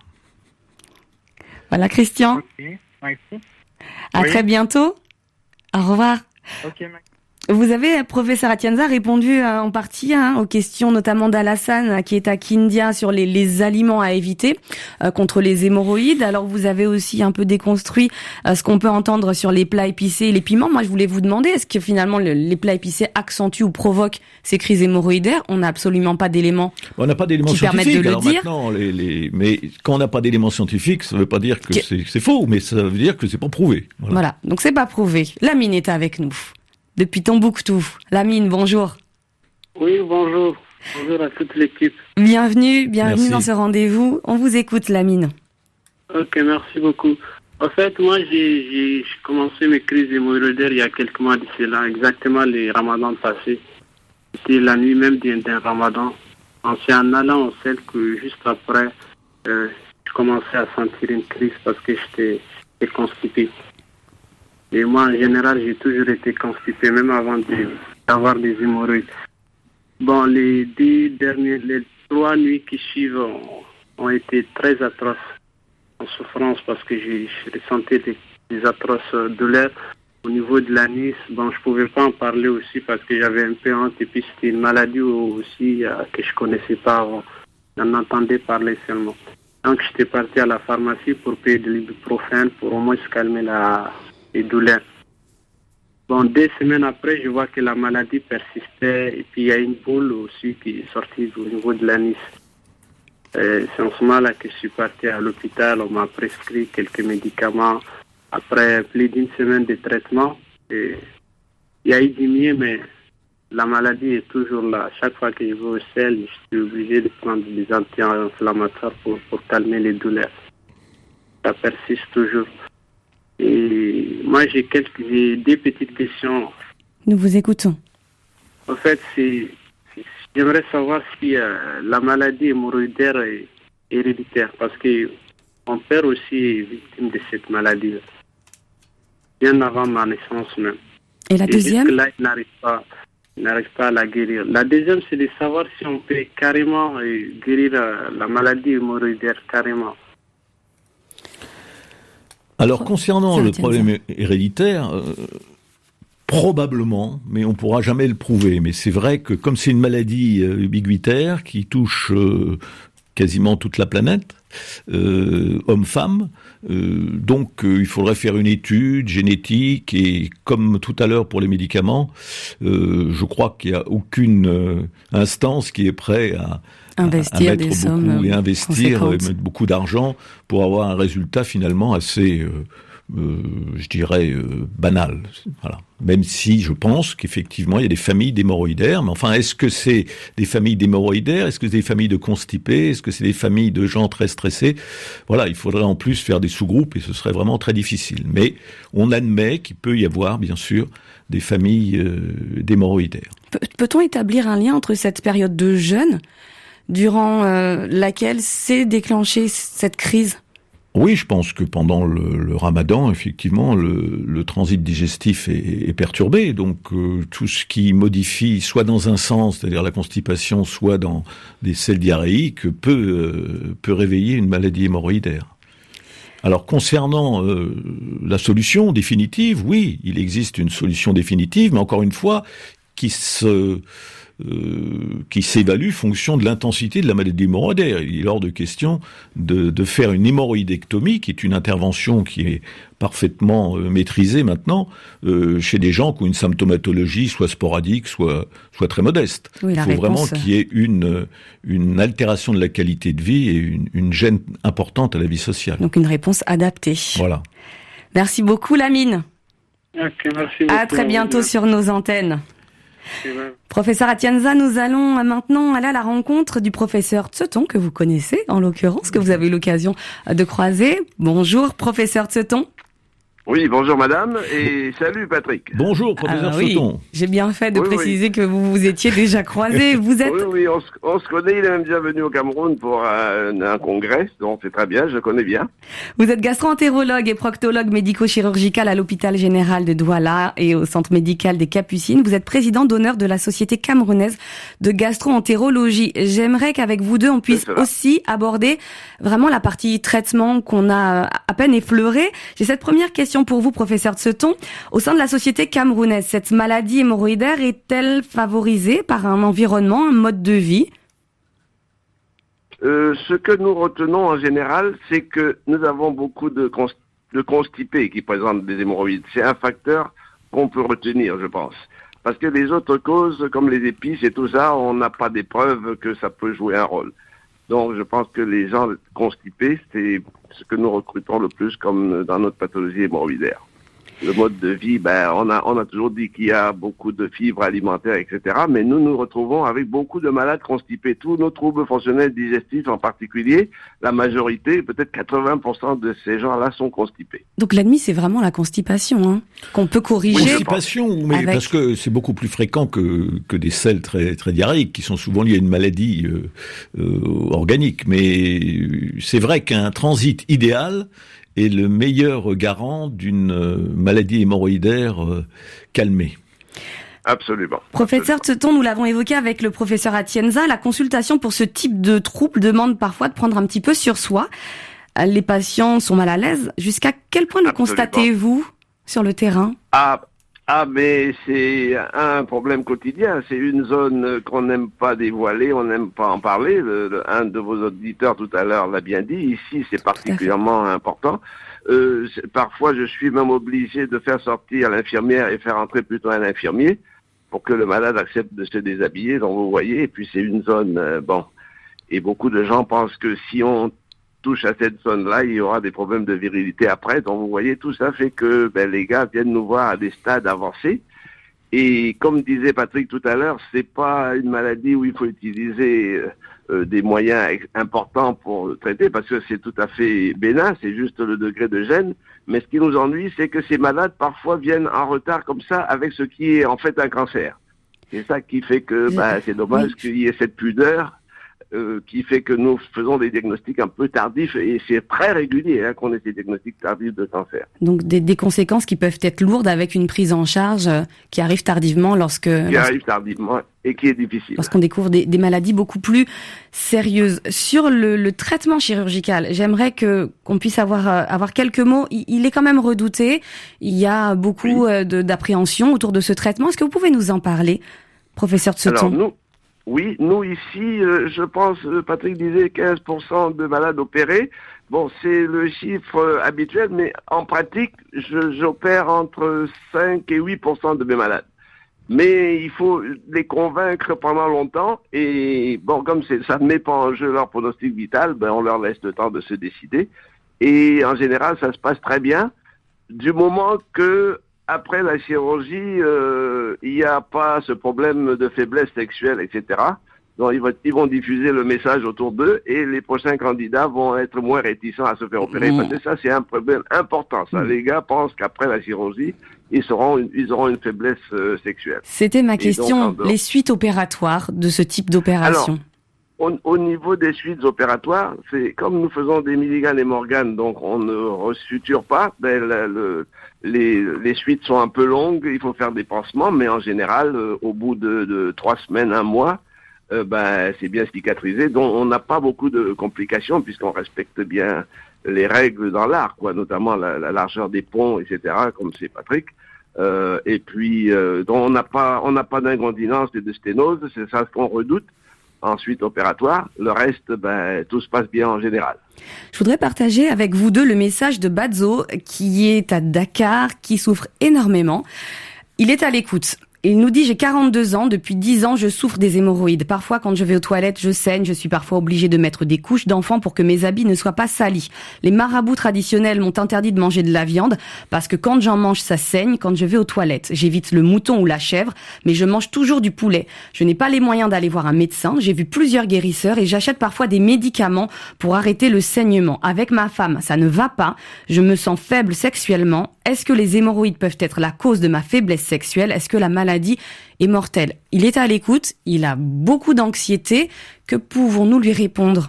Voilà, Christian. Okay. Merci. À très bientôt. Au revoir. Okay. Vous avez, professeur Atienza, répondu en partie aux questions notamment d'Alassane qui est à Kindia sur les aliments à éviter contre les hémorroïdes. Alors vous avez aussi un peu déconstruit ce qu'on peut entendre sur les plats épicés et les piments. Moi je voulais vous demander, est-ce que finalement les plats épicés accentuent ou provoquent ces crises hémorroïdaires ? On n'a absolument pas d'éléments on n'a pas d'éléments qui permettent de le dire. Maintenant, mais quand on n'a pas d'éléments scientifiques, ça ne veut pas dire que c'est faux, mais ça veut dire que c'est pas prouvé. Voilà, donc c'est pas prouvé. Lamine est avec nous. Depuis Tombouctou. Lamine, bonjour. Oui, bonjour. Bonjour à toute l'équipe. Bienvenue dans ce rendez-vous. On vous écoute, Lamine. Ok, merci beaucoup. En fait, moi, j'ai commencé mes crises hémorroïdaires il y a quelques mois de cela, exactement les ramadans passés. C'était la nuit même d'un ramadan. C'est en allant au sel que juste après, je commençais à sentir une crise parce que j'étais constipé. Et moi, en général, j'ai toujours été constipé, même avant d'avoir des hémorroïdes. Bon, les 3 nuits qui suivent ont été très atroces en souffrance parce que j'ai ressenti des atroces douleurs au niveau de l'anus. Bon, je pouvais pas en parler aussi parce que j'avais un peu honte et puis c'était une maladie aussi que je connaissais pas avant. J'en entendais parler seulement. Donc, j'étais parti à la pharmacie pour payer de l'ibuprofène pour au moins se calmer les douleurs. Bon, 2 semaines après, je vois que la maladie persistait et puis il y a une boule aussi qui est sortie au niveau de l'anus. C'est en ce moment-là que je suis parti à l'hôpital, on m'a prescrit quelques médicaments. Après plus d'1 semaine de traitement, et il y a eu du mieux, mais la maladie est toujours là. Chaque fois que je vais au sel, je suis obligé de prendre des anti-inflammatoires pour calmer les douleurs. Ça persiste toujours. Et moi, j'ai 2 petites questions. Nous vous écoutons. En fait, j'aimerais savoir si la maladie hémorroïdaire est héréditaire, parce que mon père aussi est victime de cette maladie, bien avant ma naissance même. Et la deuxième ? Jusque-là, il n'arrive pas. ils n'arrivent pas à la guérir. La deuxième, c'est de savoir si on peut carrément guérir la maladie hémorroïdaire, carrément. Alors, concernant le problème héréditaire, probablement, mais on pourra jamais le prouver. Mais c'est vrai que comme c'est une maladie ubiquitaire qui touche quasiment toute la planète, hommes-femmes, donc il faudrait faire une étude génétique et comme tout à l'heure pour les médicaments, je crois qu'il n'y a aucune instance qui est prête à investir mettre des beaucoup sommes et investir et conséquentes. mettre beaucoup d'argent pour avoir un résultat finalement assez je dirais banal. Voilà. Même si je pense qu'effectivement il y a des familles d'hémorroïdaires, mais enfin est-ce que c'est des familles d'hémorroïdaires, est-ce que c'est des familles de constipés, est-ce que c'est des familles de gens très stressés? Voilà, il faudrait en plus faire des sous-groupes et ce serait vraiment très difficile. Mais on admet qu'il peut y avoir bien sûr des familles d'hémorroïdaires. Peut-on établir un lien entre cette période de jeûne durant laquelle s'est déclenchée cette crise? Oui, je pense que pendant le ramadan, effectivement, le transit digestif est perturbé. Donc, tout ce qui modifie, soit dans un sens, c'est-à-dire la constipation, soit dans des selles diarrhéiques, peut réveiller une maladie hémorroïdaire. Alors, concernant la solution définitive, oui, il existe une solution définitive, mais encore une fois, qui s'évalue fonction de l'intensité de la maladie hémorroïdaire. Il est hors de question de faire une hémorroïdectomie, qui est une intervention qui est parfaitement maîtrisée maintenant, chez des gens qui ont une symptomatologie soit sporadique, soit très modeste. Oui, il faut vraiment qu'il y ait une altération de la qualité de vie et une gêne importante à la vie sociale. Donc une réponse adaptée. Voilà. Merci beaucoup Lamine. Okay, merci beaucoup. À très bientôt sur nos antennes. Professeur Atienza, nous allons maintenant aller à la rencontre du professeur Tseton, que vous connaissez en l'occurrence, que vous avez eu l'occasion de croiser. Bonjour professeur Tseton. Oui, bonjour madame et salut Patrick. Bonjour professeur Tseton. J'ai bien fait de préciser que vous vous étiez déjà croisés. Vous êtes... Oui, on se connaît, il est même déjà venu au Cameroun pour un congrès, donc c'est très bien, je connais bien. Vous êtes gastro-entérologue et proctologue médico-chirurgical à l'hôpital général de Douala et au centre médical des Capucines. Vous êtes président d'honneur de la Société camerounaise de gastro-entérologie. J'aimerais qu'avec vous deux, on puisse aussi aborder vraiment la partie traitement qu'on a à peine effleurée. J'ai cette première question pour vous, professeur Tseton. Au sein de la société camerounaise, cette maladie hémorroïdaire est-elle favorisée par un environnement, un mode de vie? Ce que nous retenons en général, c'est que nous avons beaucoup de constipés qui présentent des hémorroïdes. C'est un facteur qu'on peut retenir, je pense. Parce que les autres causes, comme les épices et tout ça, on n'a pas des preuves que ça peut jouer un rôle. Donc, je pense que les gens constipés, c'est ce que nous recrutons le plus comme dans notre pathologie hémorroïdaire. Le mode de vie, on a toujours dit qu'il y a beaucoup de fibres alimentaires, etc. Mais nous nous retrouvons avec beaucoup de malades constipés. Tous nos troubles fonctionnels digestifs en particulier, la majorité, peut-être 80% de ces gens-là sont constipés. Donc l'ennemi, c'est vraiment la constipation, hein, qu'on peut corriger. Constipation, mais parce que c'est beaucoup plus fréquent que des selles très, très diarrhéiques, qui sont souvent liées à une maladie organique. Mais c'est vrai qu'un transit idéal est le meilleur garant d'une maladie hémorroïdaire calmée. Absolument. Professeur Tseton, nous l'avons évoqué avec le professeur Atienza, la consultation pour ce type de trouble demande parfois de prendre un petit peu sur soi. Les patients sont mal à l'aise. Jusqu'à quel point le constatez-vous sur le terrain ? Mais c'est un problème quotidien. C'est une zone qu'on n'aime pas dévoiler, on n'aime pas en parler. Un de vos auditeurs tout à l'heure l'a bien dit. Ici, c'est particulièrement important. Parfois, je suis même obligé de faire sortir l'infirmière et faire entrer plutôt un infirmier pour que le malade accepte de se déshabiller. Donc, vous voyez, et puis c'est une zone, Et beaucoup de gens pensent que si on touche à cette zone-là, il y aura des problèmes de virilité après. Donc, vous voyez, tout ça fait que les gars viennent nous voir à des stades avancés. Et comme disait Patrick tout à l'heure, c'est pas une maladie où il faut utiliser des moyens importants pour traiter, parce que c'est tout à fait bénin, c'est juste le degré de gêne. Mais ce qui nous ennuie, c'est que ces malades parfois viennent en retard comme ça avec ce qui est en fait un cancer. C'est ça qui fait que c'est dommage qu'il y ait cette pudeur qui fait que nous faisons des diagnostics un peu tardifs, et c'est très régulier qu'on ait des diagnostics tardifs de cancer. Donc des conséquences qui peuvent être lourdes avec une prise en charge qui arrive tardivement arrive tardivement et qui est difficile. Lorsqu'on découvre des maladies beaucoup plus sérieuses. Sur le traitement chirurgical, j'aimerais qu'on puisse avoir quelques mots. Il est quand même redouté. Il y a beaucoup d'appréhension autour de ce traitement. Est-ce que vous pouvez nous en parler, professeur Tseton? Alors nous ici, je pense, Patrick disait 15% de malades opérés. Bon, c'est le chiffre habituel, mais en pratique, j'opère entre 5 et 8% de mes malades. Mais il faut les convaincre pendant longtemps, et bon, comme ça ne met pas en jeu leur pronostic vital, on leur laisse le temps de se décider. Et en général, ça se passe très bien, du moment que après la chirurgie, il n'y a pas ce problème de faiblesse sexuelle, etc. Donc ils vont diffuser le message autour d'eux, et les prochains candidats vont être moins réticents à se faire opérer. Parce que ça, c'est un problème important. Ça, les gars pensent qu'après la chirurgie, ils auront une faiblesse sexuelle. C'était ma question, donc, les suites opératoires de ce type d'opération. Alors, au niveau des suites opératoires, c'est comme nous faisons des Milligan et Morgan, donc on ne resuture pas. Les suites sont un peu longues, il faut faire des pansements, mais en général, au bout de 3 semaines, 1 mois, c'est bien cicatrisé. Donc on n'a pas beaucoup de complications puisqu'on respecte bien les règles dans l'art, notamment la largeur des ponts, etc., comme c'est Patrick. Et puis, donc on n'a pas d'incontinence et de sténose, c'est ça ce qu'on redoute. Ensuite, opératoire, le reste, tout se passe bien en général. Je voudrais partager avec vous deux le message de Badzo, qui est à Dakar, qui souffre énormément. Il est à l'écoute. Il nous dit: j'ai 42 ans, depuis 10 ans, je souffre des hémorroïdes. Parfois, quand je vais aux toilettes, je saigne, je suis parfois obligée de mettre des couches d'enfants pour que mes habits ne soient pas salis. Les marabouts traditionnels m'ont interdit de manger de la viande parce que quand j'en mange, ça saigne quand je vais aux toilettes. J'évite le mouton ou la chèvre, mais je mange toujours du poulet. Je n'ai pas les moyens d'aller voir un médecin. J'ai vu plusieurs guérisseurs et j'achète parfois des médicaments pour arrêter le saignement. Avec ma femme, ça ne va pas. Je me sens faible sexuellement. Est-ce que les hémorroïdes peuvent être la cause de ma faiblesse sexuelle? Est-ce que la maladie est mortelle? Il est à l'écoute, il a beaucoup d'anxiété. Que pouvons-nous lui répondre?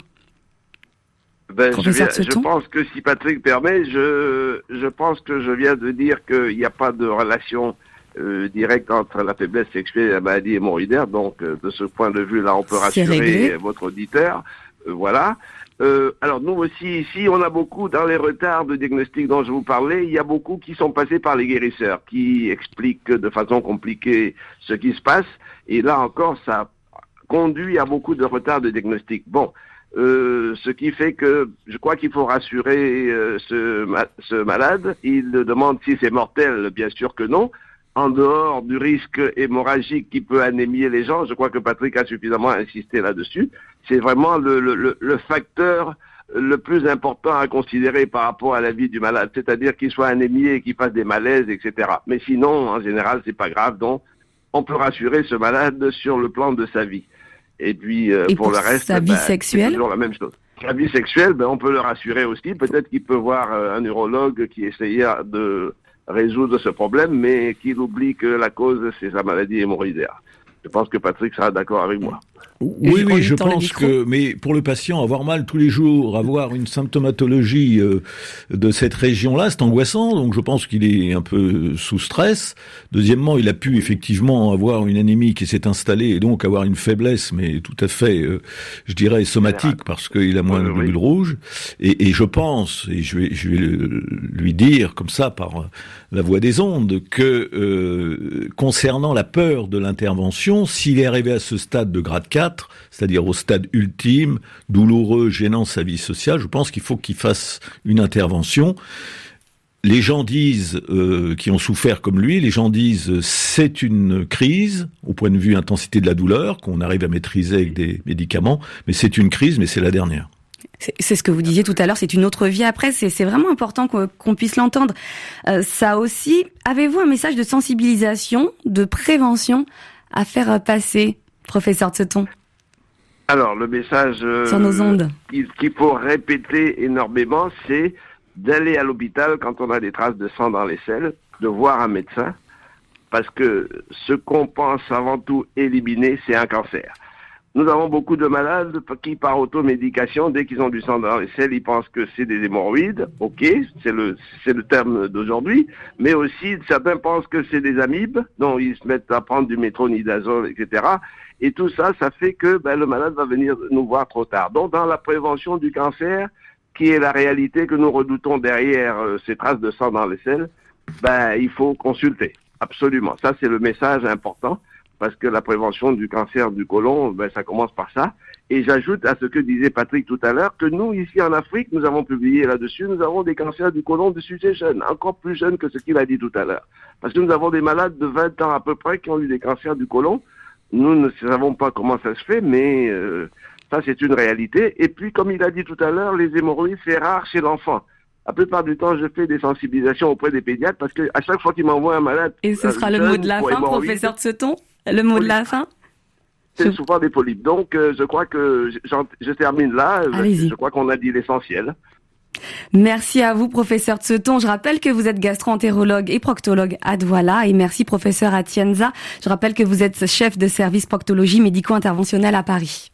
Je pense que si Patrick permet, je pense que je viens de dire qu'il n'y a pas de relation directe entre la faiblesse sexuelle et la maladie hémorroïdaire. Donc, de ce point de vue-là, on peut rassurer votre auditeur. Voilà. Alors nous aussi ici, on a beaucoup dans les retards de diagnostic dont je vous parlais, il y a beaucoup qui sont passés par les guérisseurs, qui expliquent de façon compliquée ce qui se passe, et là encore ça conduit à beaucoup de retards de diagnostic. Bon, ce qui fait que je crois qu'il faut rassurer ce malade. Il demande si c'est mortel, bien sûr que non. En dehors du risque hémorragique qui peut anémier les gens, je crois que Patrick a suffisamment insisté là-dessus. C'est vraiment le facteur le plus important à considérer par rapport à la vie du malade, c'est-à-dire qu'il soit anémié et qu'il fasse des malaises, etc. Mais sinon, en général, c'est pas grave, donc on peut rassurer ce malade sur le plan de sa vie. Et puis, pour le reste, sa vie sexuelle, c'est toujours la même chose. Sa vie sexuelle, on peut le rassurer aussi. Peut-être qu'il peut voir un urologue qui essayera de résoudre ce problème, mais qu'il oublie que la cause, c'est sa maladie hémorroïdaire. Je pense que Patrick sera d'accord avec moi. Oui, je pense que, mais pour le patient, avoir mal tous les jours, avoir une symptomatologie de cette région-là, c'est angoissant. Donc, je pense qu'il est un peu sous stress. Deuxièmement, il a pu effectivement avoir une anémie qui s'est installée et donc avoir une faiblesse, mais tout à fait, je dirais somatique, parce qu'il a moins de globules rouges. Et je pense, et je vais lui dire comme ça par la voix des ondes, que concernant la peur de l'intervention, s'il est arrivé à ce stade de grade 4, c'est-à-dire au stade ultime, douloureux, gênant sa vie sociale, je pense qu'il faut qu'il fasse une intervention. Les gens disent, qui ont souffert comme lui, les gens disent c'est une crise, au point de vue intensité de la douleur, qu'on arrive à maîtriser avec des médicaments, mais c'est une crise, mais c'est la dernière. C'est ce que vous disiez tout à l'heure, c'est une autre vie après, c'est vraiment important qu'on puisse l'entendre. Ça aussi, avez-vous un message de sensibilisation, de prévention à faire passer, professeur Tseton? Alors, le message sur nos ondes qu'il faut répéter énormément, c'est d'aller à l'hôpital quand on a des traces de sang dans les selles, de voir un médecin, parce que ce qu'on pense avant tout éliminer, c'est un cancer. Nous avons beaucoup de malades qui, par automédication, dès qu'ils ont du sang dans les selles, ils pensent que c'est des hémorroïdes. Ok, c'est le terme d'aujourd'hui. Mais aussi, certains pensent que c'est des amibes, donc ils se mettent à prendre du métronidazole, etc. Et tout ça, ça fait que le malade va venir nous voir trop tard. Donc, dans la prévention du cancer, qui est la réalité que nous redoutons derrière ces traces de sang dans les selles, il faut consulter. Absolument. Ça, c'est le message important. Parce que la prévention du cancer du côlon, ça commence par ça. Et j'ajoute à ce que disait Patrick tout à l'heure, que nous, ici en Afrique, nous avons publié là-dessus, nous avons des cancers du côlon de sujets jeunes, encore plus jeunes que ce qu'il a dit tout à l'heure. Parce que nous avons des malades de 20 ans à peu près qui ont eu des cancers du côlon. Nous ne savons pas comment ça se fait, mais ça, c'est une réalité. Et puis, comme il a dit tout à l'heure, les hémorroïdes, c'est rare chez l'enfant. La plupart du temps, je fais des sensibilisations auprès des pédiatres parce que à chaque fois qu'ils m'envoient un malade... Et ce sera le mot de la fin, professeur Tseton ? Le mot de la fin ? C'est souvent des polypes. Donc, je crois que je termine là. Allez-y. Je crois qu'on a dit l'essentiel. Merci à vous, professeur Tseton. Je rappelle que vous êtes gastro-entérologue et proctologue à Douala. Et merci, professeur Atienza. Je rappelle que vous êtes chef de service proctologie médico-interventionnelle à Paris.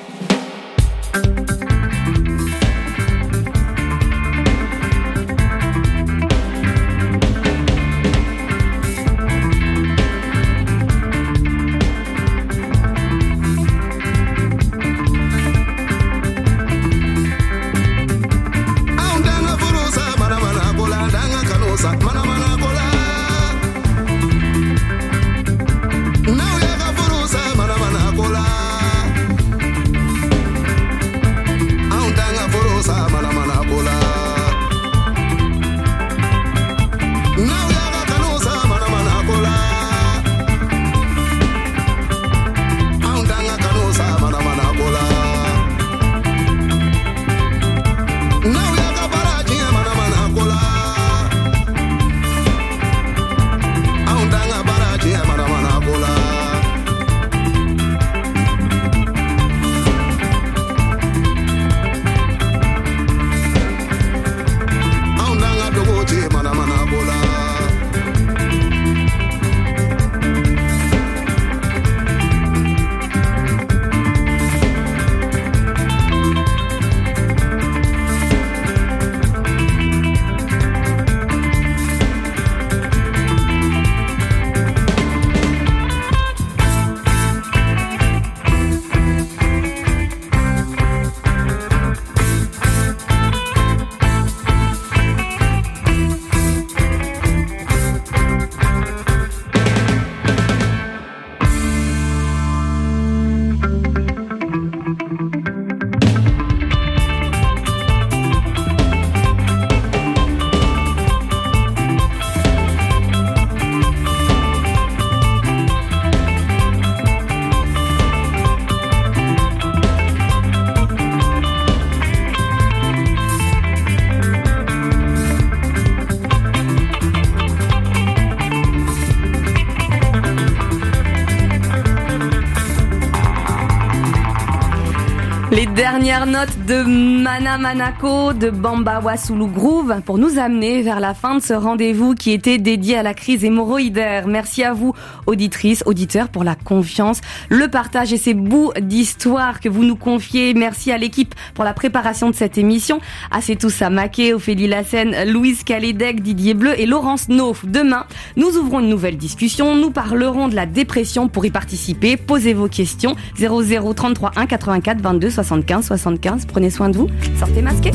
Les dernières notes de Mana Manako de Bamba Wassoulou Groove pour nous amener vers la fin de ce rendez-vous qui était dédié à la crise hémorroïdaire. Merci à vous, auditrices, auditeurs, pour la confiance, le partage et ces bouts d'histoire que vous nous confiez. Merci à l'équipe pour la préparation de cette émission. À Setou Samaké, Ophélie Lassène, Louise Calédec, Didier Bleu et Laurence Nauf. Demain, nous ouvrons une nouvelle discussion. Nous parlerons de la dépression. Pour y participer, posez vos questions. 00 33 1 84 22 75 75. Prenez soin de vous. Sortez masqués.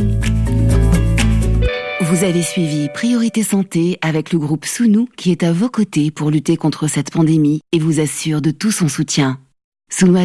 Vous avez suivi Priorité Santé avec le groupe Sounou qui est à vos côtés pour lutter contre cette pandémie et vous assure de tout son soutien. Sounou